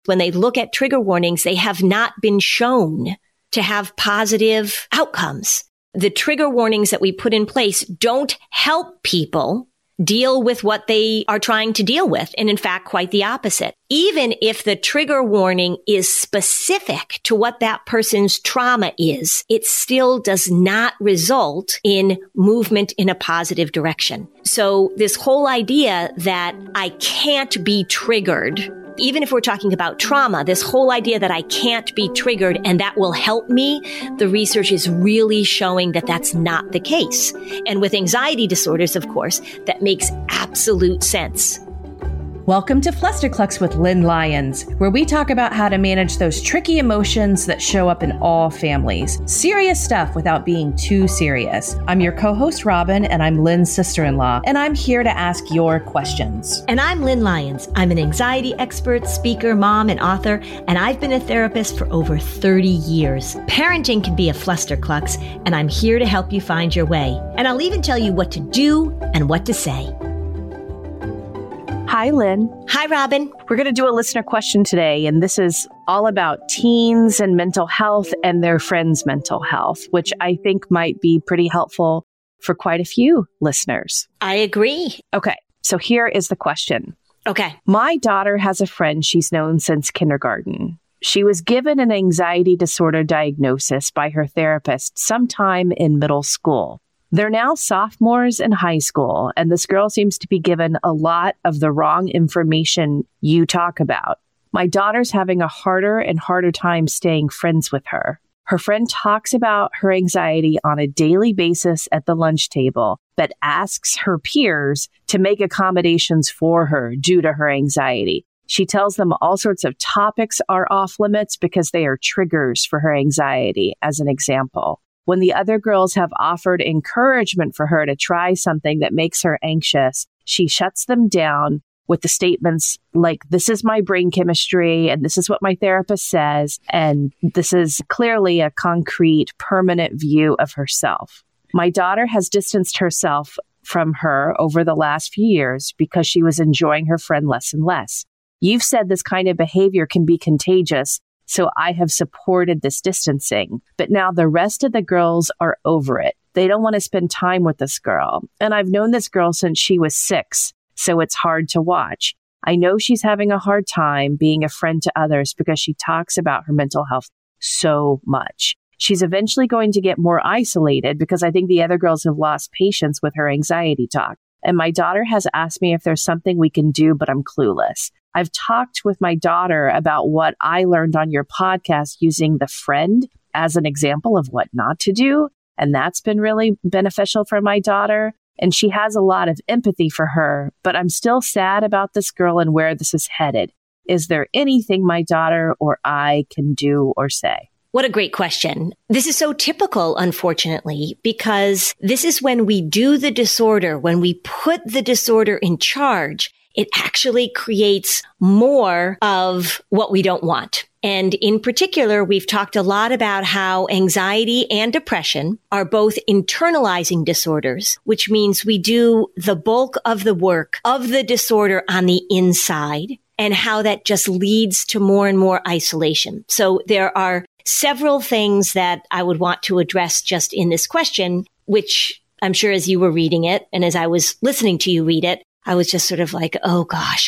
when they look at trigger warnings, they have not been shown to have positive outcomes. The trigger warnings that we put in place don't help people deal with what they are trying to deal with. And in fact, quite the opposite. Even if the trigger warning is specific to what that person's trauma is, it still does not result in movement in a positive direction. So this whole idea that I can't be triggered, even if we're talking about trauma, this whole idea that I can't be triggered and that will help me, the research is really showing that that's not the case. And with anxiety disorders, of course, that makes absolute sense. Welcome to Flusterclux with Lynn Lyons, where we talk about how to manage those tricky emotions that show up in all families. Serious stuff without being too serious. I'm your co-host, Robin, and I'm Lynn's sister-in-law, and I'm here to ask your questions. And I'm Lynn Lyons. I'm an anxiety expert, speaker, mom, and author, and I've been a therapist for over 30 years. Parenting can be a flusterclux, and I'm here to help you find your way. And I'll even tell you what to do and what to say. Hi, Lynn. Hi, Robin. We're going to do a listener question today, and this is all about teens and mental health and their friends' mental health, which I think might be pretty helpful for quite a few listeners. I agree. Okay, so here is the question. Okay. My daughter has a friend she's known since kindergarten. She was given an anxiety disorder diagnosis by her therapist sometime in middle school. They're now sophomores in high school, and this girl seems to be given a lot of the wrong information you talk about. My daughter's having a harder and harder time staying friends with her. Her friend talks about her anxiety on a daily basis at the lunch table, but asks her peers to make accommodations for her due to her anxiety. She tells them all sorts of topics are off limits because they are triggers for her anxiety, as an example. When the other girls have offered encouragement for her to try something that makes her anxious, she shuts them down with the statements like, this is my brain chemistry, and this is what my therapist says, and this is clearly a concrete, permanent view of herself. My daughter has distanced herself from her over the last few years because she was enjoying her friend less and less. You've said this kind of behavior can be contagious, so I have supported this distancing. But now the rest of the girls are over it. They don't want to spend time with this girl. And I've known this girl since she was 6, so it's hard to watch. I know she's having a hard time being a friend to others because she talks about her mental health so much. She's eventually going to get more isolated because I think the other girls have lost patience with her anxiety talk. And my daughter has asked me if there's something we can do, but I'm clueless. I've talked with my daughter about what I learned on your podcast using the friend as an example of what not to do. And that's been really beneficial for my daughter. And she has a lot of empathy for her, but I'm still sad about this girl and where this is headed. Is there anything my daughter or I can do or say? What a great question. This is so typical, unfortunately, because this is when we do the disorder, when we put the disorder in charge, it actually creates more of what we don't want. And in particular, we've talked a lot about how anxiety and depression are both internalizing disorders, which means we do the bulk of the work of the disorder on the inside, and how that just leads to more and more isolation. So there are several things that I would want to address just in this question, which I'm sure as you were reading it and as I was listening to you read it, I was just sort of like, oh gosh,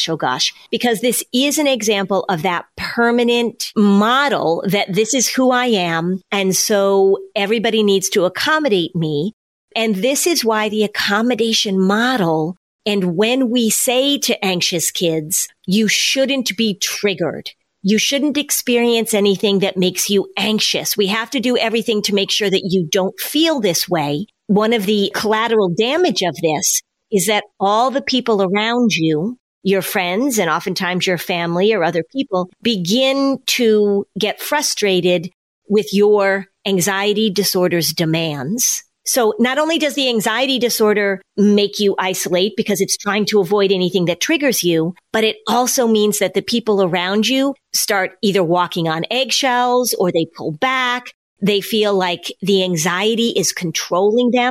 because this is an example of that permanent model that this is who I am. And so everybody needs to accommodate me. And this is why the accommodation model, and when we say to anxious kids, you shouldn't be triggered. You shouldn't experience anything that makes you anxious. We have to do everything to make sure that you don't feel this way. One of the collateral damage of this is that all the people around you, your friends, and oftentimes your family or other people, begin to get frustrated with your anxiety disorder's demands. So not only does the anxiety disorder make you isolate because it's trying to avoid anything that triggers you, but it also means that the people around you start either walking on eggshells or they pull back. They feel like the anxiety is controlling them.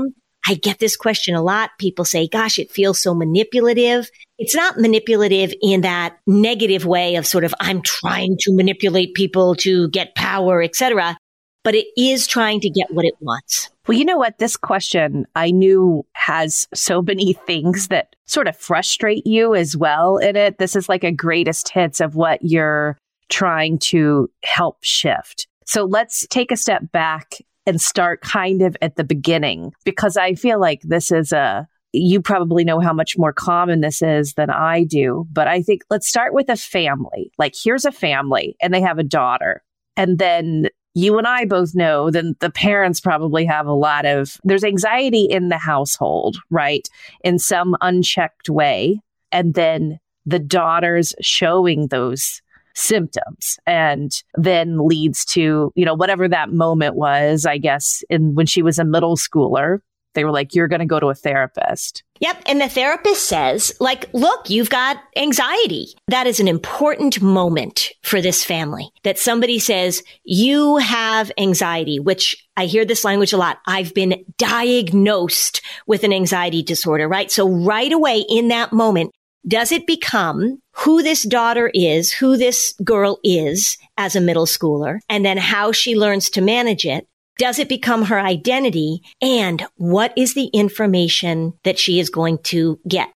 I get this question a lot. People say, gosh, it feels so manipulative. It's not manipulative in that negative way of sort of, I'm trying to manipulate people to get power, etc. But it is trying to get what it wants. Well, you know what? This question I knew has so many things that sort of frustrate you as well in it. This is like a greatest hits of what you're trying to help shift. So let's take a step back and start kind of at the beginning, because I feel like this is you probably know how much more common this is than I do. But I think let's start with a family. Like, here's a family and they have a daughter. And then you and I both know then the parents probably have there's anxiety in the household, right? In some unchecked way. And then the daughter's showing those symptoms and then leads to, whatever that moment was, I guess, when she was a middle schooler, they were like, you're going to go to a therapist. Yep. And the therapist says, like, look, you've got anxiety. That is an important moment for this family, that somebody says, you have anxiety, which I hear this language a lot. I've been diagnosed with an anxiety disorder, right? So right away in that moment, does it become who this daughter is, who this girl is as a middle schooler, and then how she learns to manage it? Does it become her identity? And what is the information that she is going to get?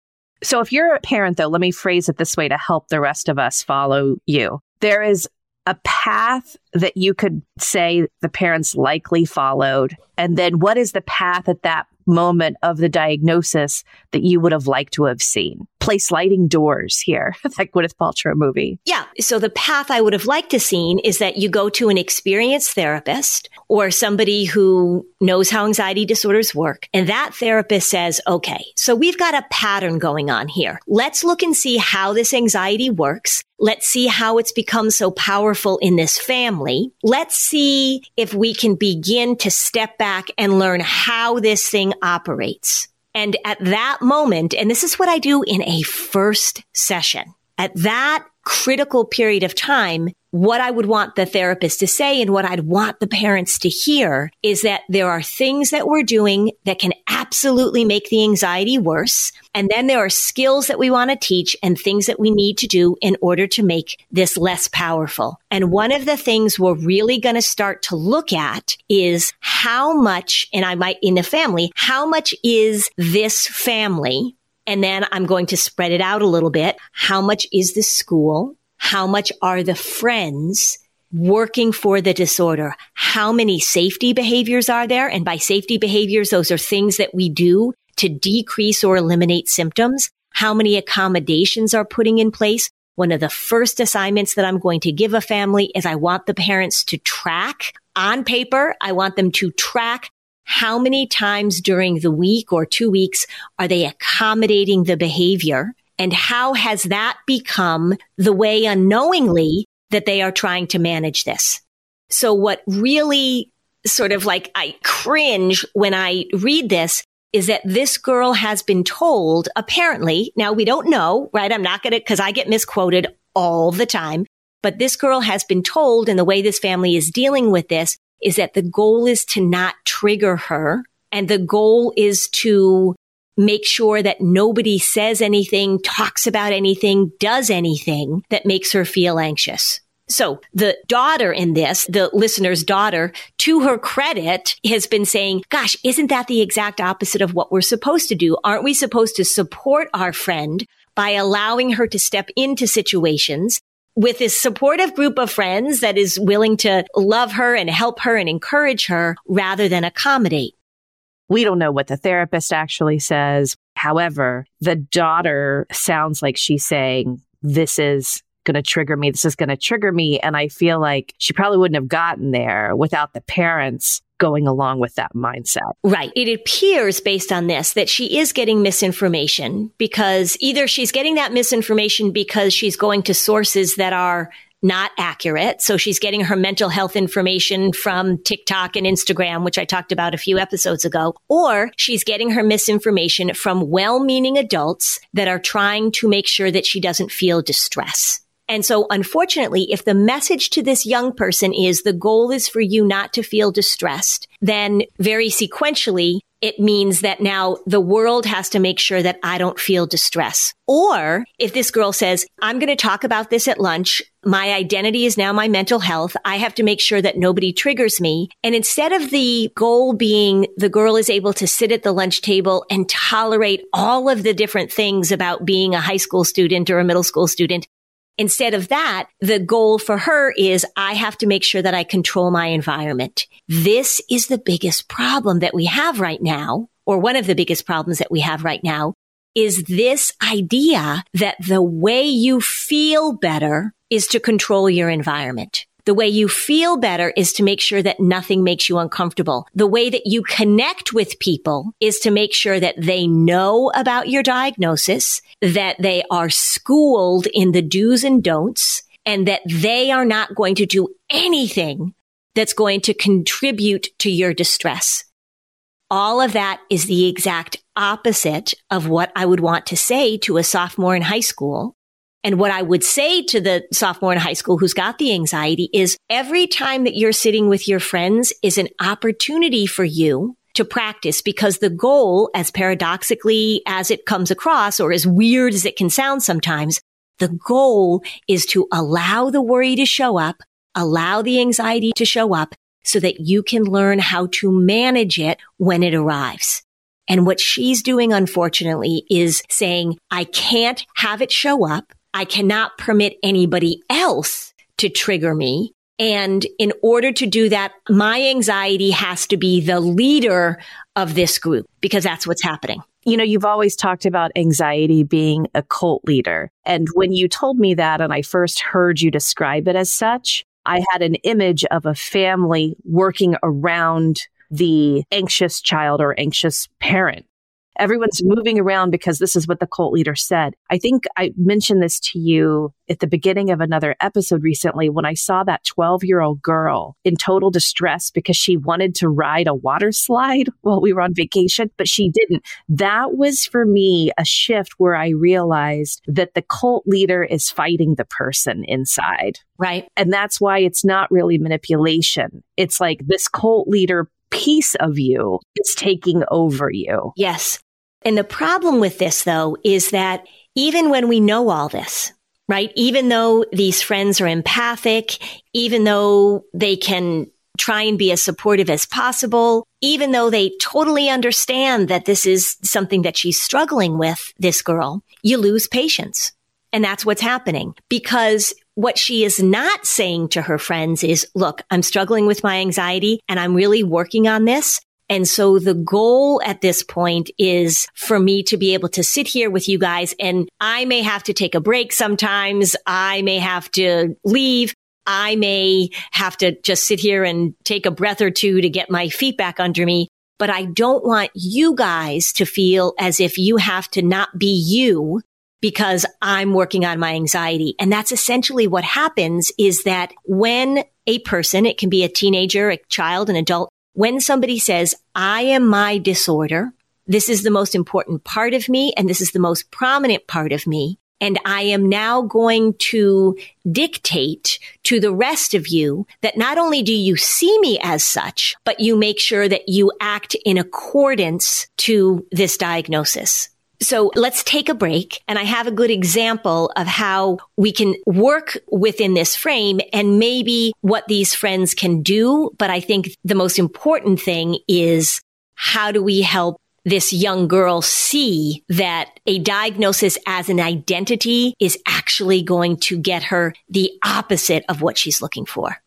So if you're a parent, though, let me phrase it this way to help the rest of us follow you. There is a path that you could say the parents likely followed. And then what is the path at that moment of the diagnosis that you would have liked to have seen? Play sliding doors here, that Gwyneth Paltrow movie. Yeah. So the path I would have liked to seen is that you go to an experienced therapist or somebody who knows how anxiety disorders work. And that therapist says, okay, so we've got a pattern going on here. Let's look and see how this anxiety works. Let's see how it's become so powerful in this family. Let's see if we can begin to step back and learn how this thing operates. And at that moment, and this is what I do in a first session, at that critical period of time, what I would want the therapist to say and what I'd want the parents to hear is that there are things that we're doing that can absolutely make the anxiety worse. And then there are skills that we want to teach and things that we need to do in order to make this less powerful. And one of the things we're really going to start to look at is how much, and I might in the family, how much is this family? And then I'm going to spread it out a little bit. How much is the school? How much are the friends working for the disorder? How many safety behaviors are there? And by safety behaviors, those are things that we do to decrease or eliminate symptoms. How many accommodations are putting in place? One of the first assignments that I'm going to give a family is I want the parents to track on paper. I want them to track how many times during the week or 2 weeks are they accommodating the behavior? And how has that become the way unknowingly that they are trying to manage this? So what really sort of like I cringe when I read this is that this girl has been told, apparently, now we don't know, right? I'm not going to, because I get misquoted all the time, but this girl has been told, and the way this family is dealing with this is that the goal is to not trigger her. And the goal is to make sure that nobody says anything, talks about anything, does anything that makes her feel anxious. So the daughter in this, the listener's daughter, to her credit, has been saying, gosh, isn't that the exact opposite of what we're supposed to do? Aren't we supposed to support our friend by allowing her to step into situations with this supportive group of friends that is willing to love her and help her and encourage her rather than accommodate? We don't know what the therapist actually says. However, the daughter sounds like she's saying, this is going to trigger me. This is going to trigger me. And I feel like she probably wouldn't have gotten there without the parents going along with that mindset. Right. It appears based on this that she is getting misinformation because either she's getting that misinformation because she's going to sources that are not accurate. So she's getting her mental health information from TikTok and Instagram, which I talked about a few episodes ago, or she's getting her misinformation from well-meaning adults that are trying to make sure that she doesn't feel distress. And so unfortunately, if the message to this young person is the goal is for you not to feel distressed, then very sequentially, it means that now the world has to make sure that I don't feel distress. Or if this girl says, I'm going to talk about this at lunch, my identity is now my mental health, I have to make sure that nobody triggers me. And instead of the goal being the girl is able to sit at the lunch table and tolerate all of the different things about being a high school student or a middle school student, instead of that, the goal for her is I have to make sure that I control my environment. This is the biggest problem that we have right now, or one of the biggest problems that we have right now, is this idea that the way you feel better is to control your environment. The way you feel better is to make sure that nothing makes you uncomfortable. The way that you connect with people is to make sure that they know about your diagnosis, that they are schooled in the do's and don'ts, and that they are not going to do anything that's going to contribute to your distress. All of that is the exact opposite of what I would want to say to a sophomore in high school. And what I would say to the sophomore in high school who's got the anxiety is every time that you're sitting with your friends is an opportunity for you to practice, because the goal, as paradoxically as it comes across, or as weird as it can sound sometimes, the goal is to allow the worry to show up, allow the anxiety to show up so that you can learn how to manage it when it arrives. And what she's doing, unfortunately, is saying, I can't have it show up. I cannot permit anybody else to trigger me. And in order to do that, my anxiety has to be the leader of this group, because that's what's happening. You know, you've always talked about anxiety being a cult leader. And when you told me that, and I first heard you describe it as such, I had an image of a family working around the anxious child or anxious parent. Everyone's moving around because this is what the cult leader said. I think I mentioned this to you at the beginning of another episode recently when I saw that 12-year-old girl in total distress because she wanted to ride a water slide while we were on vacation, but she didn't. That was for me a shift where I realized that the cult leader is fighting the person inside. Right. And that's why it's not really manipulation. It's like this cult leader piece of you is taking over you. Yes. And the problem with this, though, is that even when we know all this, right, even though these friends are empathic, even though they can try and be as supportive as possible, even though they totally understand that this is something that she's struggling with, this girl, you lose patience. And that's what's happening, because what she is not saying to her friends is, look, I'm struggling with my anxiety and I'm really working on this. And so the goal at this point is for me to be able to sit here with you guys, and I may have to take a break sometimes. I may have to leave. I may have to just sit here and take a breath or two to get my feet back under me. But I don't want you guys to feel as if you have to not be you because I'm working on my anxiety. And that's essentially what happens, is that when a person, it can be a teenager, a child, an adult, when somebody says, I am my disorder, this is the most important part of me, and this is the most prominent part of me, and I am now going to dictate to the rest of you that not only do you see me as such, but you make sure that you act in accordance to this diagnosis. So let's take a break. And I have a good example of how we can work within this frame and maybe what these friends can do. But I think the most important thing is, how do we help this young girl see that a diagnosis as an identity is actually going to get her the opposite of what she's looking for?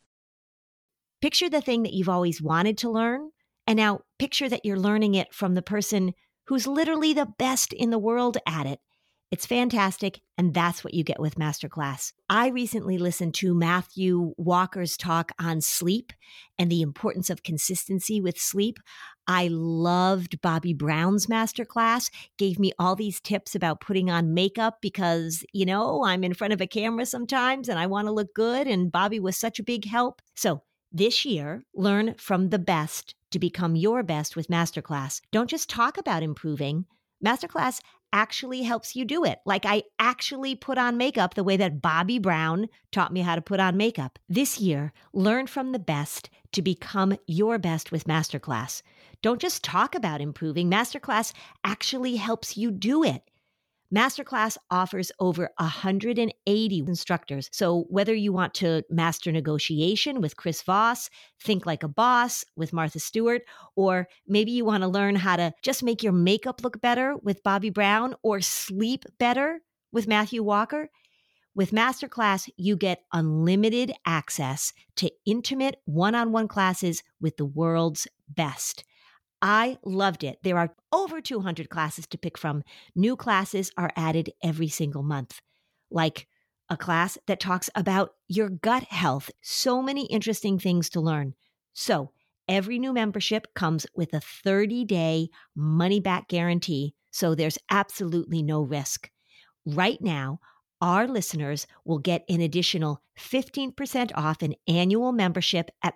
Picture the thing that you've always wanted to learn. And now picture that you're learning it from the person who's literally the best in the world at it. It's fantastic, and that's what you get with Masterclass. I recently listened to Matthew Walker's talk on sleep and the importance of consistency with sleep. I loved Bobby Brown's Masterclass, gave me all these tips about putting on makeup because, you know, I'm in front of a camera sometimes and I want to look good, and Bobby was such a big help. So this year, learn from the best to become your best with Masterclass. Don't just talk about improving. Masterclass actually helps you do it. Like I actually put on makeup the way that Bobbi Brown taught me how to put on makeup. This year, learn from the best to become your best with Masterclass. Don't just talk about improving. Masterclass actually helps you do it. Masterclass offers over 180 instructors. So whether you want to master negotiation with Chris Voss, think like a boss with Martha Stewart, or maybe you want to learn how to just make your makeup look better with Bobbi Brown, or sleep better with Matthew Walker, with Masterclass, you get unlimited access to intimate one-on-one classes with the world's best. I loved it. There are over 200 classes to pick from. New classes are added every single month, like a class that talks about your gut health. So many interesting things to learn. So every new membership comes with a 30-day money-back guarantee, so there's absolutely no risk. Right now, our listeners will get an additional 15% off an annual membership at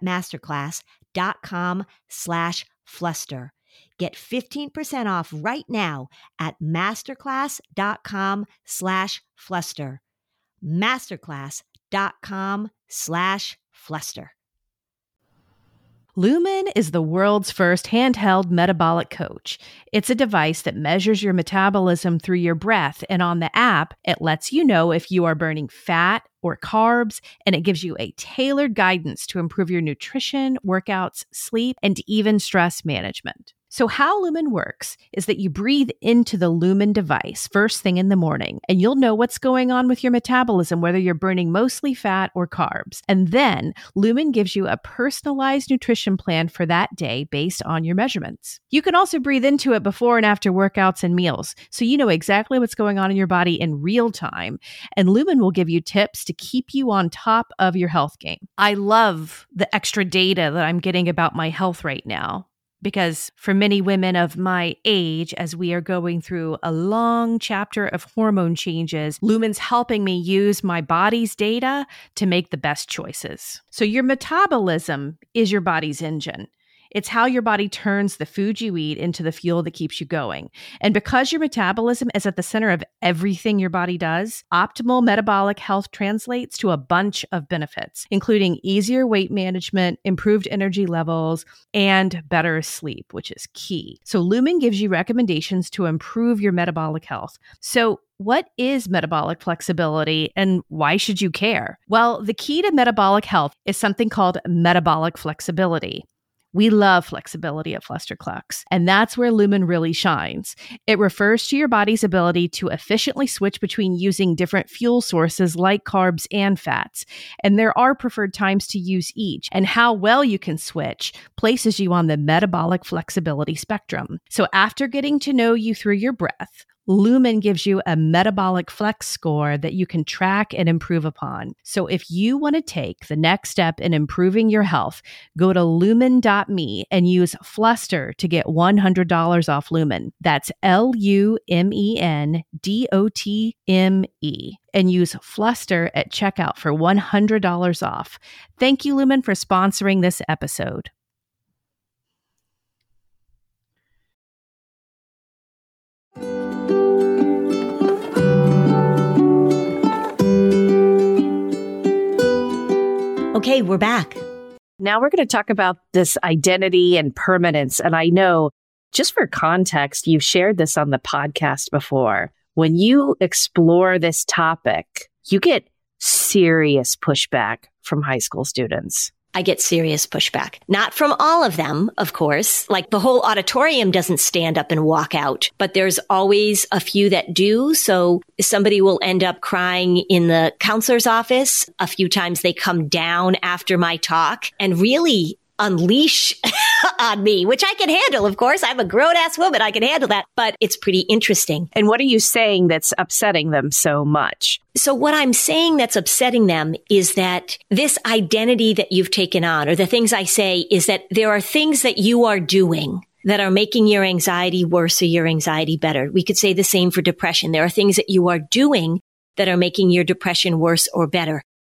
masterclass.com/Fluster. Get 15% off right now at masterclass.com/Fluster. Masterclass.com/Fluster. Lumen is the world's first handheld metabolic coach. It's a device that measures your metabolism through your breath, and on the app, it lets you know if you are burning fat or carbs, and it gives you a tailored guidance to improve your nutrition, workouts, sleep, and even stress management. So how Lumen works is that you breathe into the Lumen device first thing in the morning, and you'll know what's going on with your metabolism, whether you're burning mostly fat or carbs. And then Lumen gives you a personalized nutrition plan for that day based on your measurements. You can also breathe into it before and after workouts and meals, so you know exactly what's going on in your body in real time. And Lumen will give you tips to keep you on top of your health game. I love the extra data that I'm getting about my health right now, because for many women of my age, as we are going through a long chapter of hormone changes, Lumen's helping me use my body's data to make the best choices. So your metabolism is your body's engine. It's how your body turns the food you eat into the fuel that keeps you going. And because your metabolism is at the center of everything your body does, optimal metabolic health translates to a bunch of benefits, including easier weight management, improved energy levels, and better sleep, which is key. So Lumen gives you recommendations to improve your metabolic health. So what is metabolic flexibility and why should you care? Well, the key to metabolic health is something called metabolic flexibility. We love flexibility at Flusterclux, and that's where Lumen really shines. It refers to your body's ability to efficiently switch between using different fuel sources like carbs and fats. And there are preferred times to use each, and how well you can switch places you on the metabolic flexibility spectrum. So after getting to know you through your breath, Lumen gives you a metabolic flex score that you can track and improve upon. So if you want to take the next step in improving your health, go to lumen.me and use Fluster to get $100 off Lumen. That's LUMENDOTME. And use Fluster at checkout for $100 off. Thank you, Lumen, for sponsoring this episode. Okay, we're back. Now we're going to talk about this identity and permanence. And I know, just for context, you've shared this on the podcast before. When you explore this topic, you get serious pushback from high school students. I get serious pushback. Not from all of them, of course. Like the whole auditorium doesn't stand up and walk out, but there's always a few that do. So somebody will end up crying in the counselor's office. A few times they come down after my talk and really unleash on me, which I can handle, of course. I'm a grown-ass woman. I can handle that, but it's pretty interesting. And what are you saying that's upsetting them so much? So what I'm saying that's upsetting them is that this identity that you've taken on, or the things I say, is that there are things that you are doing that are making your anxiety worse or your anxiety better. We could say the same for depression. There are things that you are doing that are making your depression worse or better.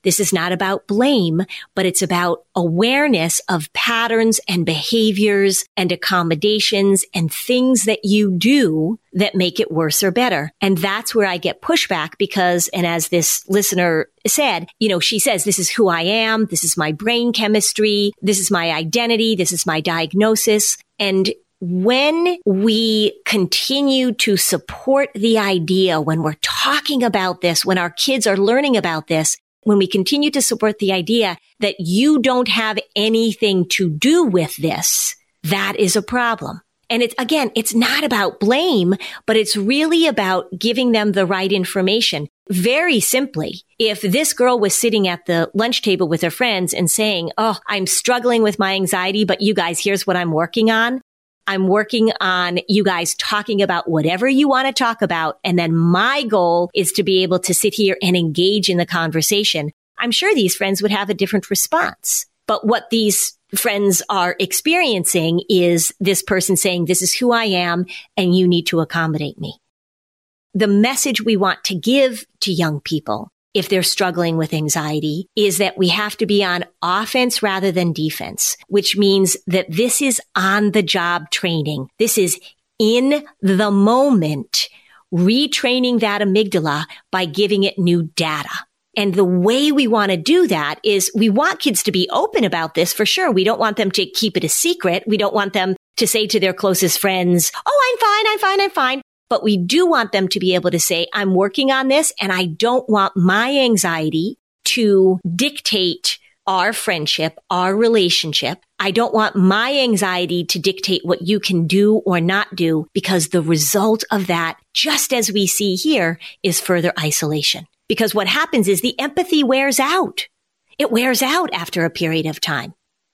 This is not about blame, but it's about awareness of patterns and behaviors and accommodations and things that you do that make it worse or better. And that's where I get pushback because, and as this listener said, she says, this is who I am. This is my brain chemistry. This is my identity. This is my diagnosis. And when we continue to support the idea, when we're talking about this, when our kids are learning about this, when we continue to support the idea that you don't have anything to do with this, that is a problem. And it's not about blame, but it's really about giving them the right information. Very simply, if this girl was sitting at the lunch table with her friends and saying, oh, I'm struggling with my anxiety, but you guys, here's what I'm working on. I'm working on you guys talking about whatever you want to talk about. And then my goal is to be able to sit here and engage in the conversation. I'm sure these friends would have a different response. But what these friends are experiencing is this person saying, this is who I am and you need to accommodate me. The message we want to give to young people, if they're struggling with anxiety, is that we have to be on offense rather than defense, which means that this is on the job training. This is in the moment, retraining that amygdala by giving it new data. And the way we want to do that is we want kids to be open about this for sure. We don't want them to keep it a secret. We don't want them to say to their closest friends, oh, I'm fine. But we do want them to be able to say, I'm working on this and I don't want my anxiety to dictate our friendship, our relationship. I don't want my anxiety to dictate what you can do or not do, because the result of that, just as we see here, is further isolation. Because what happens is the empathy wears out. It wears out after a period of time.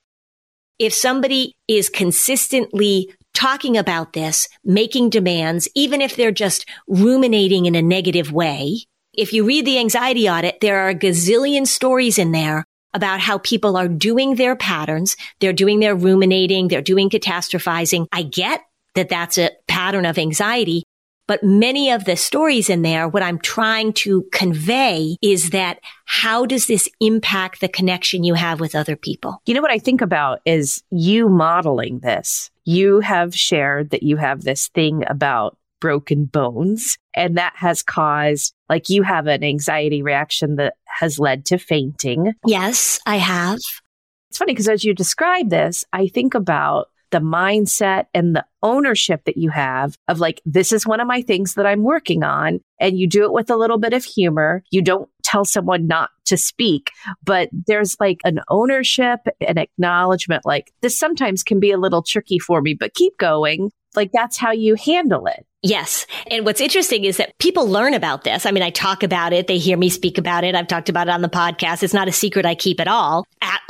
If somebody is consistently talking about this, making demands, even if they're just ruminating in a negative way, if you read the anxiety audit, there are a gazillion stories in there about how people are doing their patterns. They're doing their ruminating. They're doing catastrophizing. I get that that's a pattern of anxiety. But many of the stories in there, what I'm trying to convey is that how does this impact the connection you have with other people? You know what I think about is you modeling this. You have shared that you have this thing about broken bones, and that has caused, like, you have an anxiety reaction that has led to fainting. Yes, I have. It's funny because as you describe this, I think about the mindset and the ownership that you have of, like, this is one of my things that I'm working on. And you do it with a little bit of humor. You don't tell someone not to speak, but there's like an ownership and acknowledgement, like, this sometimes can be a little tricky for me, but keep going. Like, that's how you handle it. Yes. And what's interesting is that people learn about this. I mean, I talk about it. They hear me speak about it. I've talked about it on the podcast. It's not a secret I keep at all.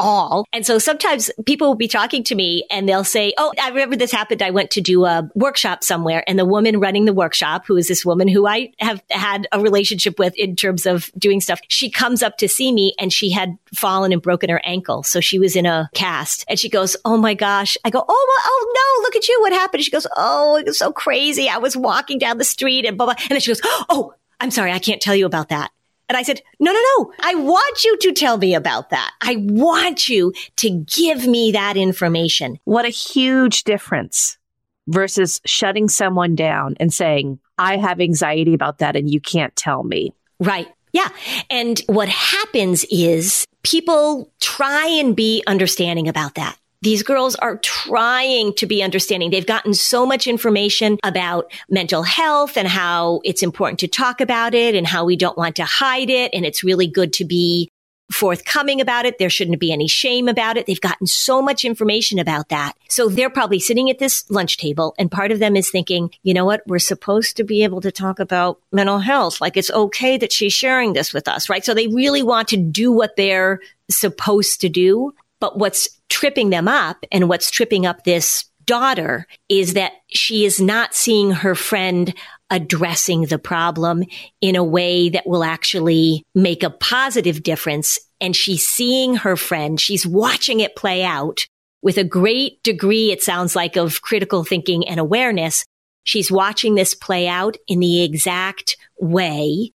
And so sometimes people will be talking to me and they'll say, oh, I remember this happened. I went to do a workshop somewhere, and the woman running the workshop, who is this woman who I have had a relationship with in terms of doing stuff, she comes up to see me and she had fallen and broken her ankle. So she was in a cast and she goes, oh my gosh. I go, oh no, look at you. What happened? She goes, oh, it was so crazy. I was walking down the street and blah, blah. And then she goes, oh, I'm sorry. I can't tell you about that. And I said, no. I want you to tell me about that. I want you to give me that information. What a huge difference versus shutting someone down and saying, I have anxiety about that and you can't tell me. Right. Yeah. And what happens is people try and be understanding about that. These girls are trying to be understanding. They've gotten so much information about mental health and how it's important to talk about it and how we don't want to hide it. And it's really good to be forthcoming about it. There shouldn't be any shame about it. They've gotten so much information about that. So they're probably sitting at this lunch table, and part of them is thinking, you know what? We're supposed to be able to talk about mental health. Like, it's okay that she's sharing this with us, right? So they really want to do what they're supposed to do. But what's tripping them up and what's tripping up this daughter is that she is not seeing her friend addressing the problem in a way that will actually make a positive difference. And she's seeing her friend, she's watching it play out with a great degree, it sounds like, of critical thinking and awareness. She's watching this play out in the exact way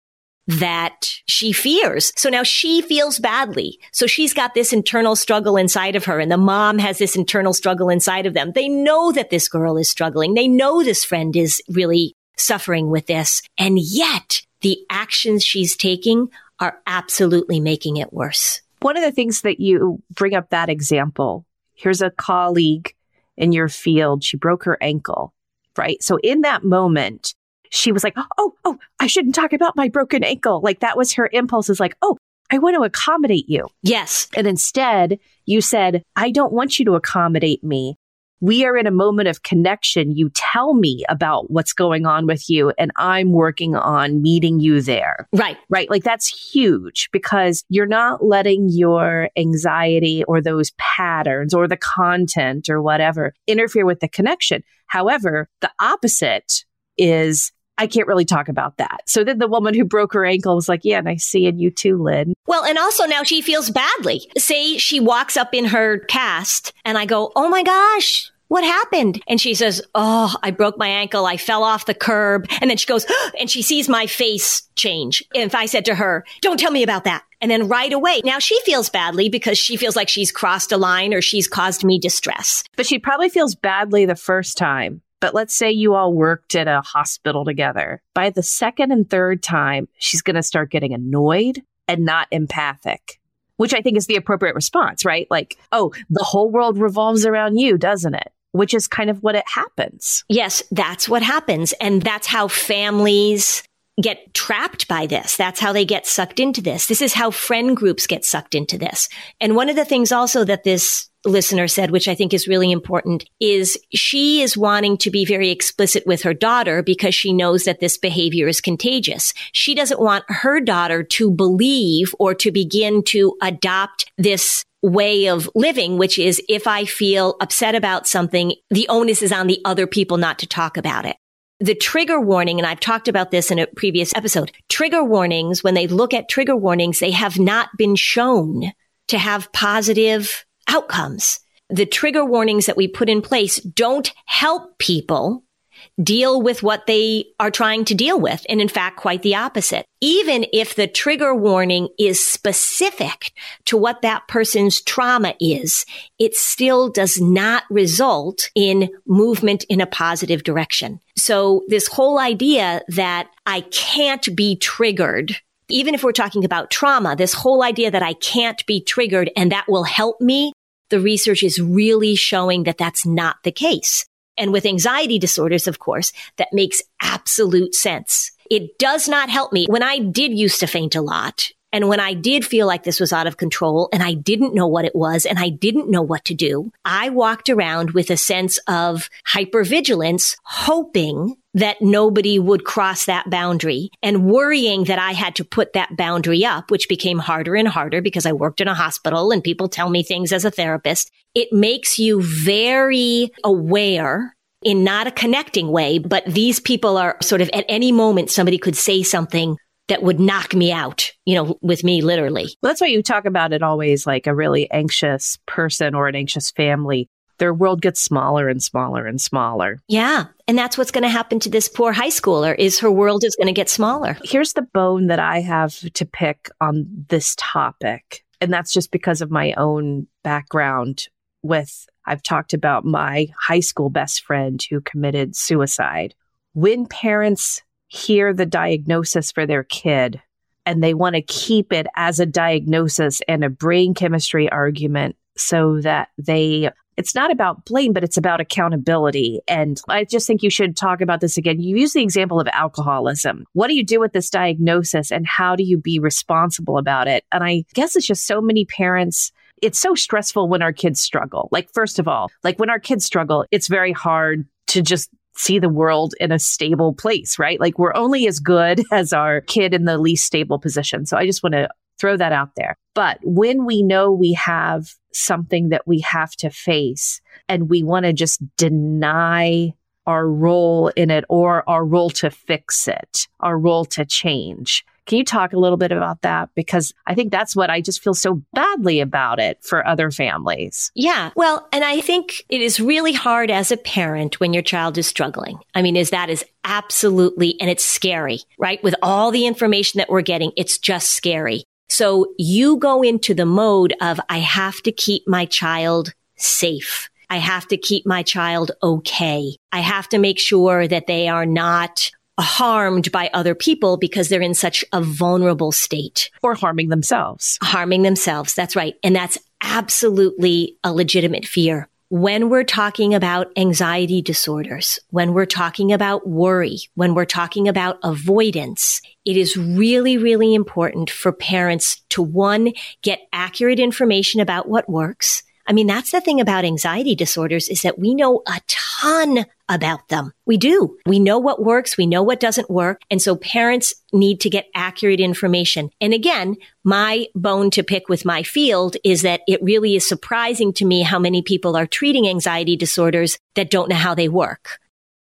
that she fears. So now she feels badly. So she's got this internal struggle inside of her, and the mom has this internal struggle inside of them. They know that this girl is struggling. They know this friend is really suffering with this. And yet the actions she's taking are absolutely making it worse. One of the things that you bring up that example, here's a colleague in your field. She broke her ankle, right? So in that moment, she was like, oh, I shouldn't talk about my broken ankle. Like that was her impulse, is like, oh, I want to accommodate you. Yes. And instead you said, I don't want you to accommodate me. We are in a moment of connection. You tell me about what's going on with you, and I'm working on meeting you there. Right. Right. Like that's huge, because you're not letting your anxiety or those patterns or the content or whatever interfere with the connection. However, the opposite is, I can't really talk about that. So then the woman who broke her ankle was like, yeah, nice seeing you too, Lynn. Well, and also now she feels badly. Say she walks up in her cast and I go, oh my gosh, what happened? And she says, oh, I broke my ankle. I fell off the curb. And then she goes, and she sees my face change. And if I said to her, don't tell me about that. And then right away, now she feels badly because she feels like she's crossed a line or she's caused me distress. But she probably feels badly the first time. But let's say you all worked at a hospital together. By the second and third time, she's going to start getting annoyed and not empathic, which I think is the appropriate response, right? Like, oh, the whole world revolves around you, doesn't it? Which is kind of what it happens. Yes, that's what happens. And that's how families get trapped by this. That's how they get sucked into this. This is how friend groups get sucked into this. And one of the things also that this listener said, which I think is really important, is she is wanting to be very explicit with her daughter because she knows that this behavior is contagious. She doesn't want her daughter to believe or to begin to adopt this way of living, which is, if I feel upset about something, the onus is on the other people not to talk about it. The trigger warning, and I've talked about this in a previous episode, trigger warnings, when they look at trigger warnings, they have not been shown to have positive outcomes. The trigger warnings that we put in place don't help people deal with what they are trying to deal with. And in fact, quite the opposite. Even if the trigger warning is specific to what that person's trauma is, it still does not result in movement in a positive direction. So this whole idea that I can't be triggered, even if we're talking about trauma, this whole idea that I can't be triggered and that will help me, the research is really showing that that's not the case. And with anxiety disorders, of course, that makes absolute sense. It does not help me. When I did used to faint a lot, and when I did feel like this was out of control and I didn't know what it was and I didn't know what to do, I walked around with a sense of hypervigilance, hoping that nobody would cross that boundary and worrying that I had to put that boundary up, which became harder and harder because I worked in a hospital and people tell me things as a therapist. It makes you very aware in not a connecting way, but these people are sort of at any moment, somebody could say something that would knock me out, with me literally. Well, that's why you talk about it always like a really anxious person or an anxious family. Their world gets smaller and smaller and smaller. Yeah. And that's what's going to happen to this poor high schooler, is her world is going to get smaller. Here's the bone that I have to pick on this topic. And that's just because of my own background I've talked about my high school best friend who committed suicide. When parents hear the diagnosis for their kid and they want to keep it as a diagnosis and a brain chemistry argument so that it's not about blame, but it's about accountability. And I just think you should talk about this again. You use the example of alcoholism. What do you do with this diagnosis and how do you be responsible about it? And I guess it's just so many parents, it's so stressful when our kids struggle. Like, first of all, like when our kids struggle, it's very hard to just see the world in a stable place, right? Like we're only as good as our kid in the least stable position. So I just want to throw that out there. But when we know we have something that we have to face and we want to just deny our role in it or our role to fix it, our role to change, Can you talk a little bit about that? Because I think that's what I just feel so badly about it for other families. Yeah. Well, and I think it is really hard as a parent when your child is struggling. I mean, that is absolutely, and it's scary, right? With all the information that we're getting, it's just scary. So you go into the mode of, I have to keep my child safe. I have to keep my child okay. I have to make sure that they are not harmed by other people because they're in such a vulnerable state. Or harming themselves. Harming themselves. That's right. And that's absolutely a legitimate fear. When we're talking about anxiety disorders, when we're talking about worry, when we're talking about avoidance, it is really, really important for parents to, one, get accurate information about what works. I mean, that's the thing about anxiety disorders is that we know a ton about them. We do. We know what works. We know what doesn't work. And so parents need to get accurate information. And again, my bone to pick with my field is that it really is surprising to me how many people are treating anxiety disorders that don't know how they work.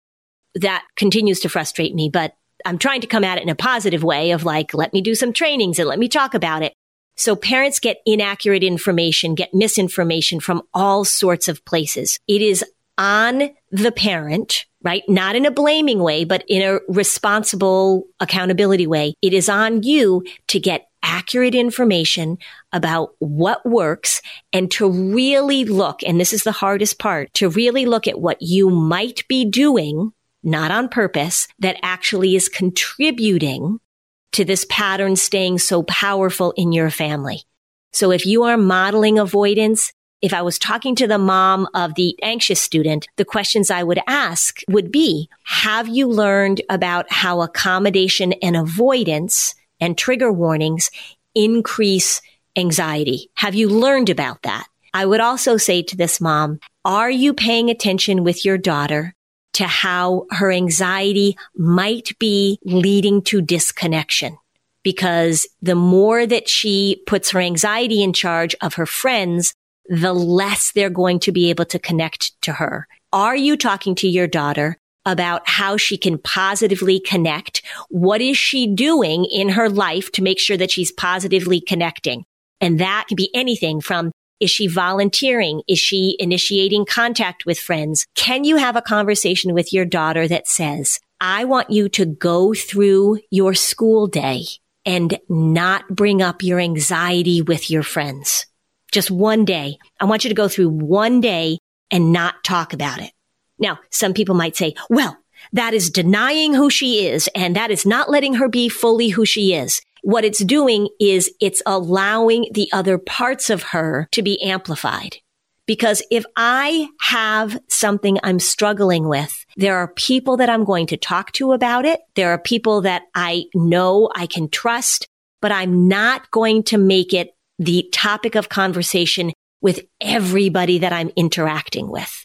That continues to frustrate me, but I'm trying to come at it in a positive way of like, let me do some trainings and let me talk about it. So parents get inaccurate information, get misinformation from all sorts of places. It is on the parent, right? Not in a blaming way, but in a responsible accountability way. It is on you to get accurate information about what works and to really look, and this is the hardest part, to really look at what you might be doing, not on purpose, that actually is contributing to this pattern staying so powerful in your family. So if you are modeling avoidance, if I was talking to the mom of the anxious student, the questions I would ask would be, have you learned about how accommodation and avoidance and trigger warnings increase anxiety? Have you learned about that? I would also say to this mom, are you paying attention with your daughter to how her anxiety might be leading to disconnection? Because the more that she puts her anxiety in charge of her friends, the less they're going to be able to connect to her. Are you talking to your daughter about how she can positively connect? What is she doing in her life to make sure that she's positively connecting? And that can be anything from, is she volunteering? Is she initiating contact with friends? Can you have a conversation with your daughter that says, I want you to go through your school day and not bring up your anxiety with your friends? Just one day. I want you to go through one day and not talk about it. Now, some people might say, well, that is denying who she is, and that is not letting her be fully who she is. What it's doing is it's allowing the other parts of her to be amplified. Because if I have something I'm struggling with, there are people that I'm going to talk to about it. There are people that I know I can trust, but I'm not going to make it the topic of conversation with everybody that I'm interacting with.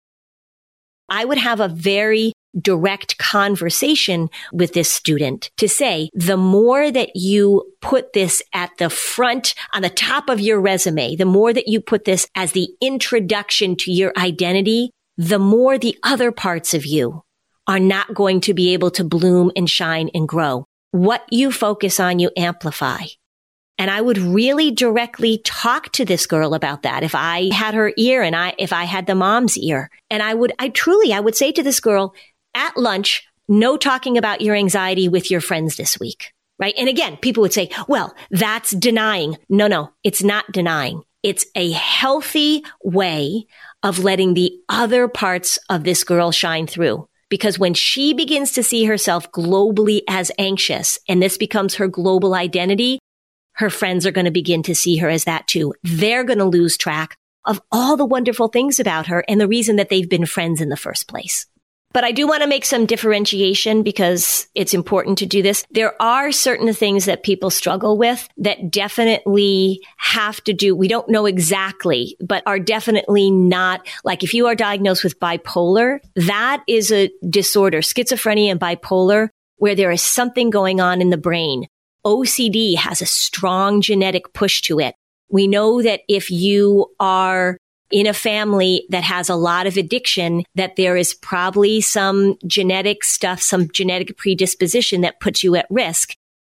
I would have a very direct conversation with this student to say, the more that you put this at the front, on the top of your resume, the more that you put this as the introduction to your identity, the more the other parts of you are not going to be able to bloom and shine and grow. What you focus on, you amplify. And I would really directly talk to this girl about that. If I had her ear and if I had the mom's ear, and I would say to this girl at lunch, no talking about your anxiety with your friends this week, right? And again, people would say, well, that's denying. No, it's not denying. It's a healthy way of letting the other parts of this girl shine through. Because when she begins to see herself globally as anxious, and this becomes her global identity, her friends are going to begin to see her as that too. They're going to lose track of all the wonderful things about her and the reason that they've been friends in the first place. But I do want to make some differentiation because it's important to do this. There are certain things that people struggle with that definitely have to do, we don't know exactly, but are definitely not, like if you are diagnosed with bipolar, that is a disorder, schizophrenia and bipolar, where there is something going on in the brain. OCD has a strong genetic push to it. We know that if you are in a family that has a lot of addiction, that there is probably some genetic stuff, some genetic predisposition that puts you at risk.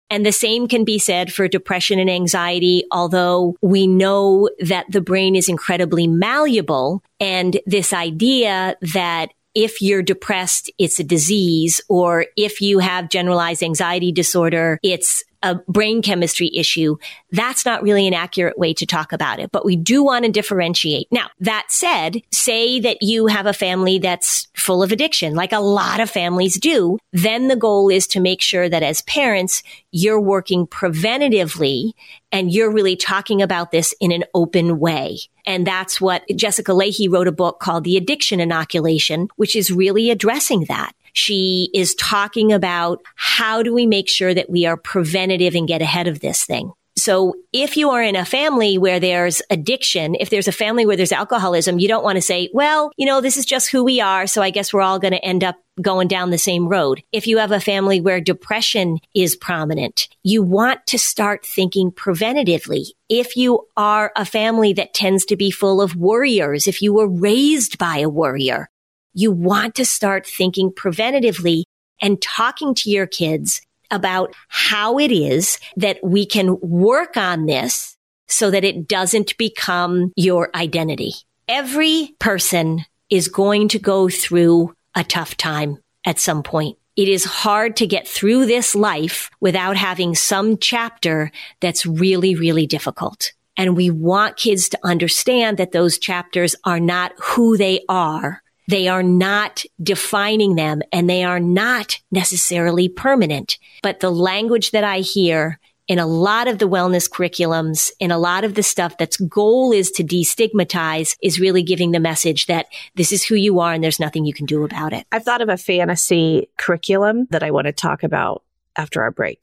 And the same can be said for depression and anxiety, although we know that the brain is incredibly malleable. And this idea that if you're depressed, it's a disease, or if you have generalized anxiety disorder, it's a brain chemistry issue. That's not really an accurate way to talk about it, but we do want to differentiate. Now, that said, say that you have a family that's full of addiction, like a lot of families do, then the goal is to make sure that as parents, you're working preventatively and you're really talking about this in an open way. And that's what Jessica Lahey wrote a book called The Addiction Inoculation, which is really addressing that. She is talking about how do we make sure that we are preventative and get ahead of this thing. So if you are in a family where there's addiction, if there's a family where there's alcoholism, you don't want to say, well, this is just who we are, so I guess we're all going to end up going down the same road. If you have a family where depression is prominent, you want to start thinking preventatively. If you are a family that tends to be full of worriers, if you were raised by a worrier, you want to start thinking preventatively and talking to your kids about how it is that we can work on this so that it doesn't become your identity. Every person is going to go through a tough time at some point. It is hard to get through this life without having some chapter that's really, really difficult. And we want kids to understand that those chapters are not who they are. They are not defining them, and they are not necessarily permanent. But the language that I hear in a lot of the wellness curriculums, in a lot of the stuff that's goal is to destigmatize, is really giving the message that this is who you are and there's nothing you can do about it. I've thought of a fantasy curriculum that I want to talk about after our break.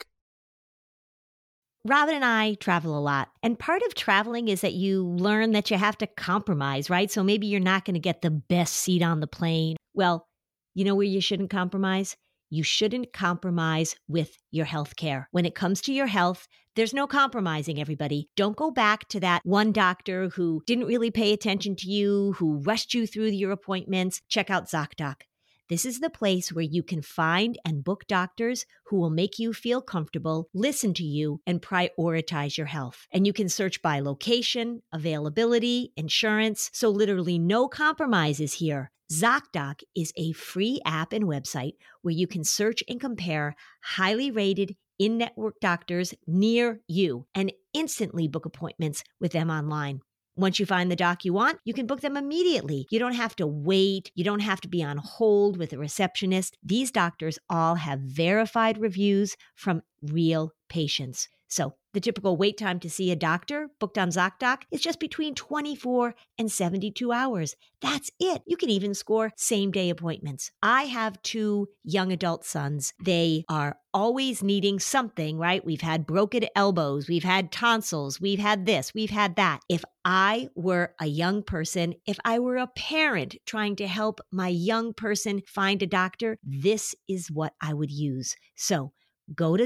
Robin and I travel a lot, and part of traveling is that you learn that you have to compromise, right? So maybe you're not going to get the best seat on the plane. Well, you know where you shouldn't compromise? You shouldn't compromise with your health care. When it comes to your health, there's no compromising, everybody. Don't go back to that one doctor who didn't really pay attention to you, who rushed you through your appointments. Check out ZocDoc. This is the place where you can find and book doctors who will make you feel comfortable, listen to you, and prioritize your health. And you can search by location, availability, insurance, so literally no compromises here. ZocDoc is a free app and website where you can search and compare highly rated in-network doctors near you and instantly book appointments with them online. Once you find the doc you want, you can book them immediately. You don't have to wait. You don't have to be on hold with a receptionist. These doctors all have verified reviews from real patients. So the typical wait time to see a doctor booked on ZocDoc is just between 24 and 72 hours. That's it. You can even score same-day appointments. I have 2 young adult sons. They are always needing something, right? We've had broken elbows. We've had tonsils. We've had this. We've had that. If I were a young person, if I were a parent trying to help my young person find a doctor, this is what I would use. So go to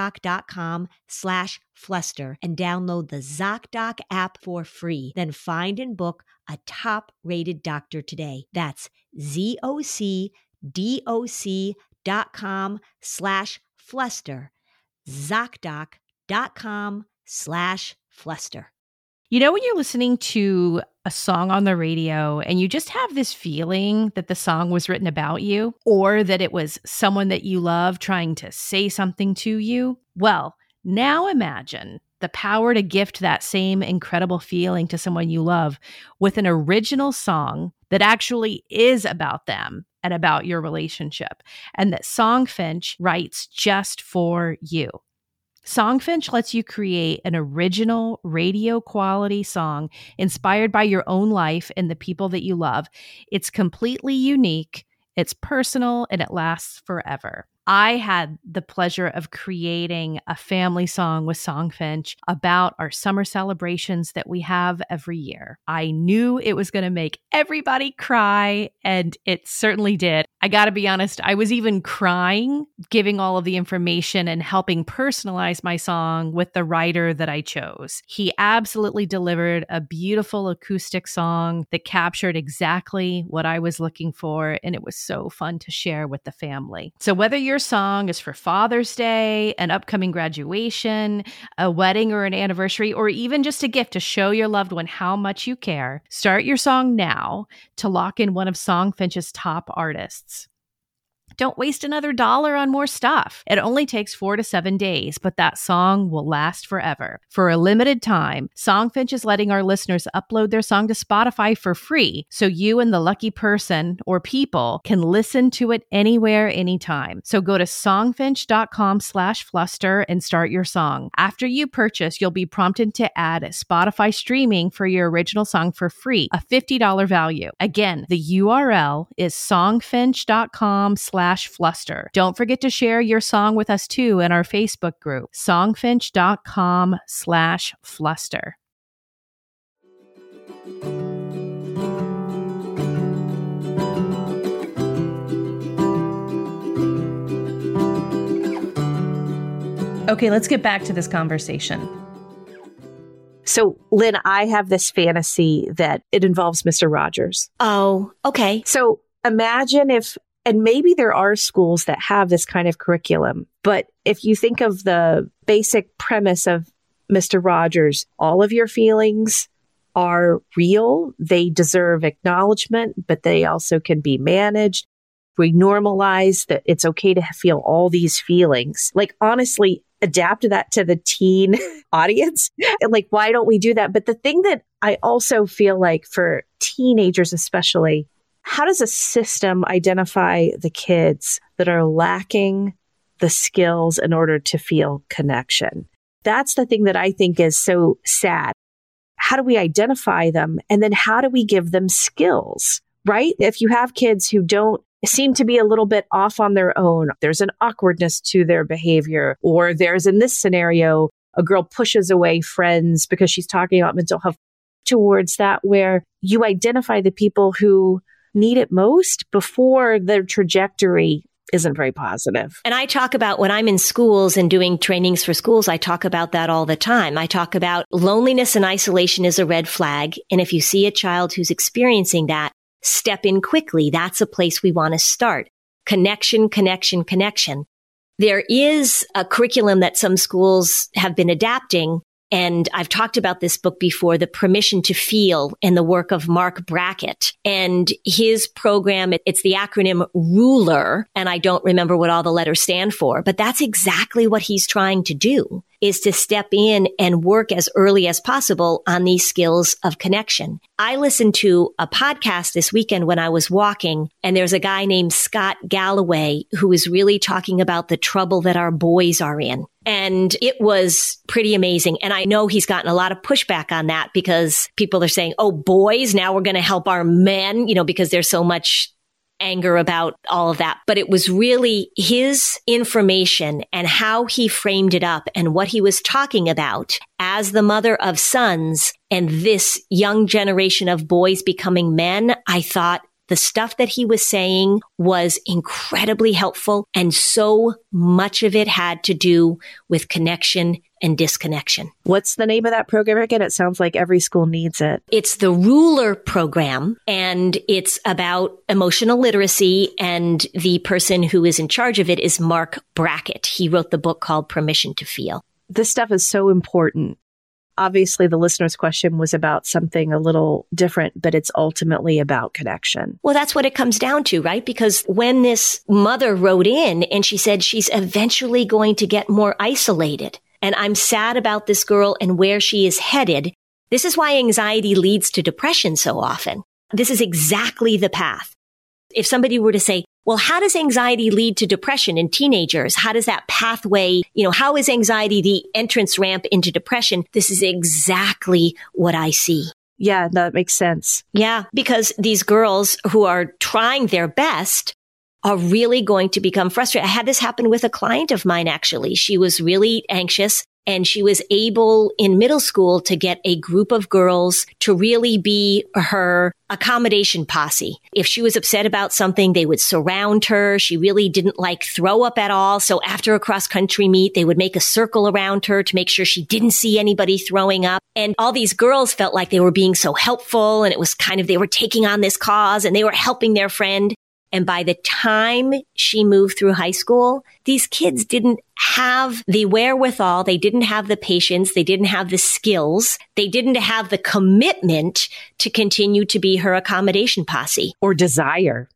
ZocDoc.com/Fluster and download the ZocDoc app for free. Then find and book a top-rated doctor today. That's ZocDoc.com/Fluster. ZocDoc.com/Fluster. You know, when you're listening to a song on the radio and you just have this feeling that the song was written about you, or that it was someone that you love trying to say something to you? Well, now imagine the power to gift that same incredible feeling to someone you love with an original song that actually is about them and about your relationship, and that Songfinch writes just for you. Songfinch lets you create an original radio quality song inspired by your own life and the people that you love. It's completely unique, it's personal, and it lasts forever. I had the pleasure of creating a family song with Songfinch about our summer celebrations that we have every year. I knew it was going to make everybody cry, and it certainly did. I got to be honest, I was even crying, giving all of the information and helping personalize my song with the writer that I chose. He absolutely delivered a beautiful acoustic song that captured exactly what I was looking for, and it was so fun to share with the family. So whether you're your song is for Father's Day, an upcoming graduation, a wedding or an anniversary, or even just a gift to show your loved one how much you care, start your song now to lock in one of Songfinch's top artists. Don't waste another $1 on more stuff. It only takes 4 to 7 days, but that song will last forever. For a limited time, Songfinch is letting our listeners upload their song to Spotify for free, so you and the lucky person or people can listen to it anywhere, anytime. So go to songfinch.com/fluster and start your song. After you purchase, you'll be prompted to add Spotify streaming for your original song for free, a $50 value. Again, the URL is songfinch.com/fluster. Don't forget to share your song with us too in our Facebook group, songfinch.com/fluster. Okay, let's get back to this conversation. So, Lynn, I have this fantasy that it involves Mr. Rogers. Oh, okay. So imagine if, and maybe there are schools that have this kind of curriculum, but if you think of the basic premise of Mr. Rogers, all of your feelings are real. They deserve acknowledgement, but they also can be managed. We normalize that it's okay to feel all these feelings. Like, honestly, adapt that to the teen audience. Like, why don't we do that? But the thing that I also feel like for teenagers especially, how does a system identify the kids that are lacking the skills in order to feel connection? That's the thing that I think is so sad. How do we identify them? And then how do we give them skills, right? If you have kids who don't seem to be a little bit off on their own, there's an awkwardness to their behavior, or there's, in this scenario, a girl pushes away friends because she's talking about mental health, towards that where you identify the people who need it most before their trajectory isn't very positive. And I talk about when I'm in schools and doing trainings for schools, I talk about that all the time. I talk about loneliness and isolation is a red flag. And if you see a child who's experiencing that, step in quickly. That's a place we want to start. Connection, connection, connection. There is a curriculum that some schools have been adapting. And I've talked about this book before, The Permission to Feel, and the work of Mark Brackett. And his program, it's the acronym RULER, and I don't remember what all the letters stand for, but that's exactly what he's trying to do, is to step in and work as early as possible on these skills of connection. I listened to a podcast this weekend when I was walking, and there's a guy named Scott Galloway who is really talking about the trouble that our boys are in. And it was pretty amazing. And I know he's gotten a lot of pushback on that because people are saying, oh, boys, now we're going to help our men, because there's so much anger about all of that. But it was really his information and how he framed it up and what he was talking about as the mother of sons and this young generation of boys becoming men. I thought the stuff that he was saying was incredibly helpful, and so much of it had to do with connection and disconnection. What's the name of that program again? It sounds like every school needs it. It's the RULER program, and it's about emotional literacy, and the person who is in charge of it is Mark Brackett. He wrote the book called Permission to Feel. This stuff is so important. Obviously, the listener's question was about something a little different, but it's ultimately about connection. Well, that's what it comes down to, right? Because when this mother wrote in and she said she's eventually going to get more isolated, and I'm sad about this girl and where she is headed. This is why anxiety leads to depression so often. This is exactly the path. If somebody were to say, well, how does anxiety lead to depression in teenagers? How does that pathway, how is anxiety the entrance ramp into depression? This is exactly what I see. Yeah, that makes sense. Yeah, because these girls who are trying their best are really going to become frustrated. I had this happen with a client of mine, actually. She was really anxious, and she was able in middle school to get a group of girls to really be her accommodation posse. If she was upset about something, they would surround her. She really didn't like throw up at all. So after a cross-country meet, they would make a circle around her to make sure she didn't see anybody throwing up. And all these girls felt like they were being so helpful, and it was kind of, they were taking on this cause and they were helping their friend. And by the time she moved through high school, these kids didn't have the wherewithal. They didn't have the patience. They didn't have the skills. They didn't have the commitment to continue to be her accommodation posse. Or desire.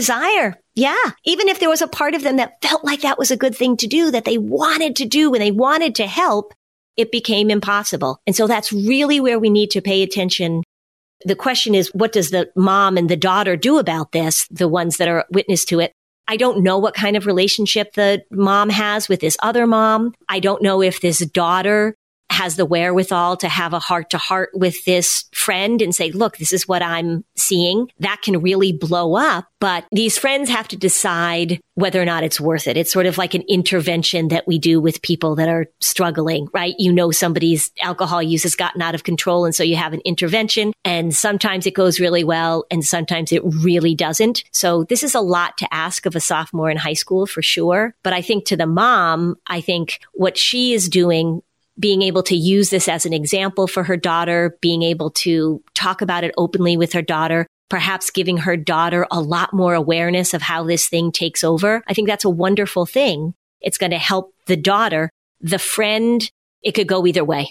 Yeah. Even if there was a part of them that felt like that was a good thing to do, that they wanted to do and they wanted to help, it became impossible. And so that's really where we need to pay attention. The question is, what does the mom and the daughter do about this? The ones that are witness to it. I don't know what kind of relationship the mom has with this other mom. I don't know if this daughter has the wherewithal to have a heart-to-heart with this friend and say, look, this is what I'm seeing. That can really blow up. But these friends have to decide whether or not it's worth it. It's sort of like an intervention that we do with people that are struggling, right? You know, somebody's alcohol use has gotten out of control. And so you have an intervention. And sometimes it goes really well. And sometimes it really doesn't. So this is a lot to ask of a sophomore in high school for sure. But I think to the mom, I think what she is doing, being able to use this as an example for her daughter, being able to talk about it openly with her daughter, perhaps giving her daughter a lot more awareness of how this thing takes over. I think that's a wonderful thing. It's going to help the daughter. The friend, it could go either way.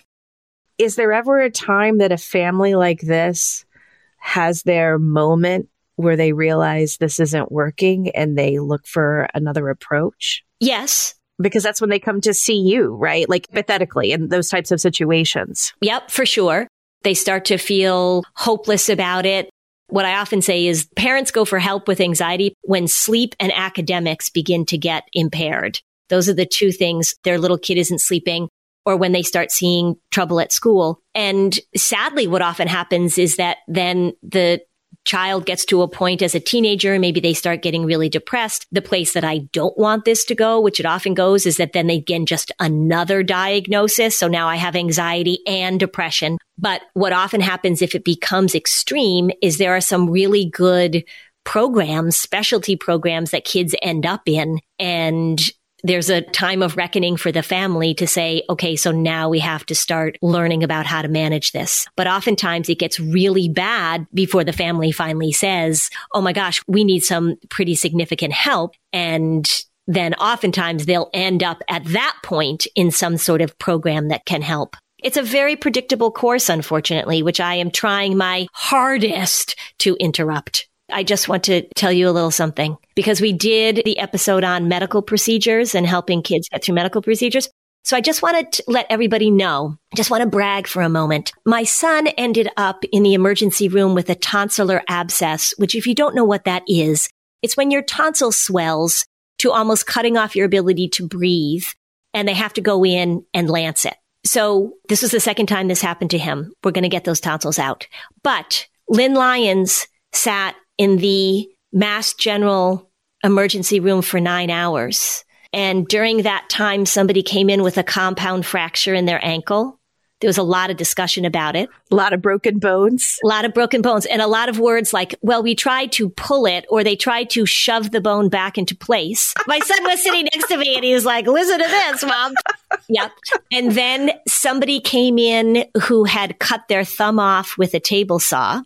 Is there ever a time that a family like this has their moment where they realize this isn't working and they look for another approach? Yes. Because that's when they come to see you, right? Like hypothetically in those types of situations. Yep, for sure. They start to feel hopeless about it. What I often say is parents go for help with anxiety when sleep and academics begin to get impaired. Those are the two things. Their little kid isn't sleeping or when they start seeing trouble at school. And sadly, what often happens is that then the child gets to a point as a teenager, maybe they start getting really depressed. The place that I don't want this to go, which it often goes, is that then they get just another diagnosis. So now I have anxiety and depression. But what often happens if it becomes extreme is there are some really good programs, specialty programs that kids end up in. And there's a time of reckoning for the family to say, okay, so now we have to start learning about how to manage this. But oftentimes it gets really bad before the family finally says, oh my gosh, we need some pretty significant help. And then oftentimes they'll end up at that point in some sort of program that can help. It's a very predictable course, unfortunately, which I am trying my hardest to interrupt. I just want to tell you a little something because we did the episode on medical procedures and helping kids get through medical procedures. So I just wanted to let everybody know, I just want to brag for a moment. My son ended up in the emergency room with a tonsillar abscess, which if you don't know what that is, it's when your tonsil swells to almost cutting off your ability to breathe and they have to go in and lance it. So this was the second time this happened to him. We're going to get those tonsils out. But Lynn Lyons sat in the Mass General emergency room for 9 hours. And during that time, somebody came in with a compound fracture in their ankle. There was a lot of discussion about it. A lot of broken bones. A lot of broken bones and a lot of words like, well, we tried to pull it or they tried to shove the bone back into place. My son was sitting next to me and he was like, listen to this, Mom. Yep. And then somebody came in who had cut their thumb off with a table saw.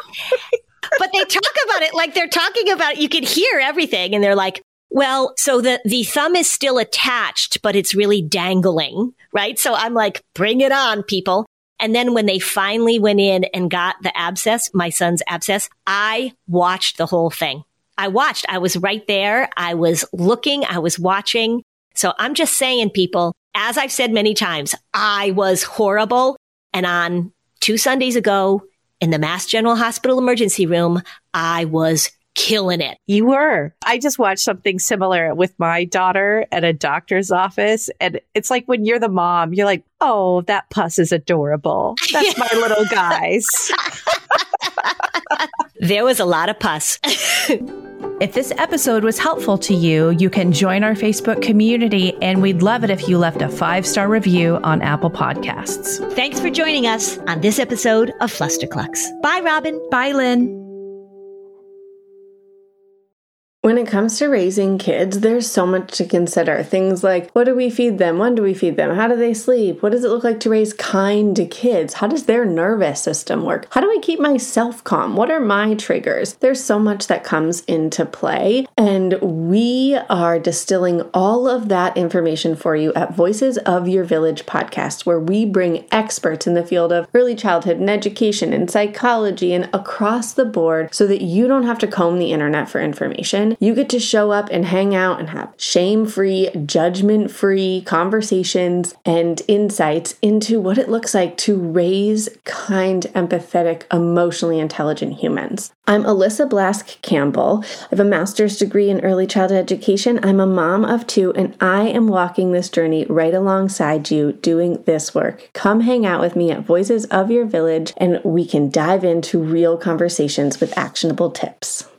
But they talk about it like they're talking about it. You can hear everything. And they're like, well, so the thumb is still attached, but it's really dangling, right? So I'm like, bring it on, people. And then when they finally went in and got the abscess, my son's abscess, I watched the whole thing. I was right there. I was looking, I was watching. So I'm just saying, people, as I've said many times, I was horrible. And on 2 Sundays ago, in the Mass General Hospital emergency room, I was killing it. You were. I just watched something similar with my daughter at a doctor's office. And it's like when you're the mom, you're like, oh, that pus is adorable. That's my little guys. There was a lot of pus. If this episode was helpful to you, you can join our Facebook community, and we'd love it if you left a 5-star review on Apple Podcasts. Thanks for joining us on this episode of Flusterclux. Bye, Robin. Bye, Lynn. When it comes to raising kids, there's so much to consider. Things like, what do we feed them? When do we feed them? How do they sleep? What does it look like to raise kind kids? How does their nervous system work? How do I keep myself calm? What are my triggers? There's so much that comes into play, and we are distilling all of that information for you at Voices of Your Village podcast, where we bring experts in the field of early childhood and education and psychology and across the board so that you don't have to comb the internet for information. You get to show up and hang out and have shame-free, judgment-free conversations and insights into what it looks like to raise kind, empathetic, emotionally intelligent humans. I'm Alyssa Blask Campbell. I have a master's degree in early childhood education. I'm a mom of 2, and I am walking this journey right alongside you doing this work. Come hang out with me at Voices of Your Village, and we can dive into real conversations with actionable tips.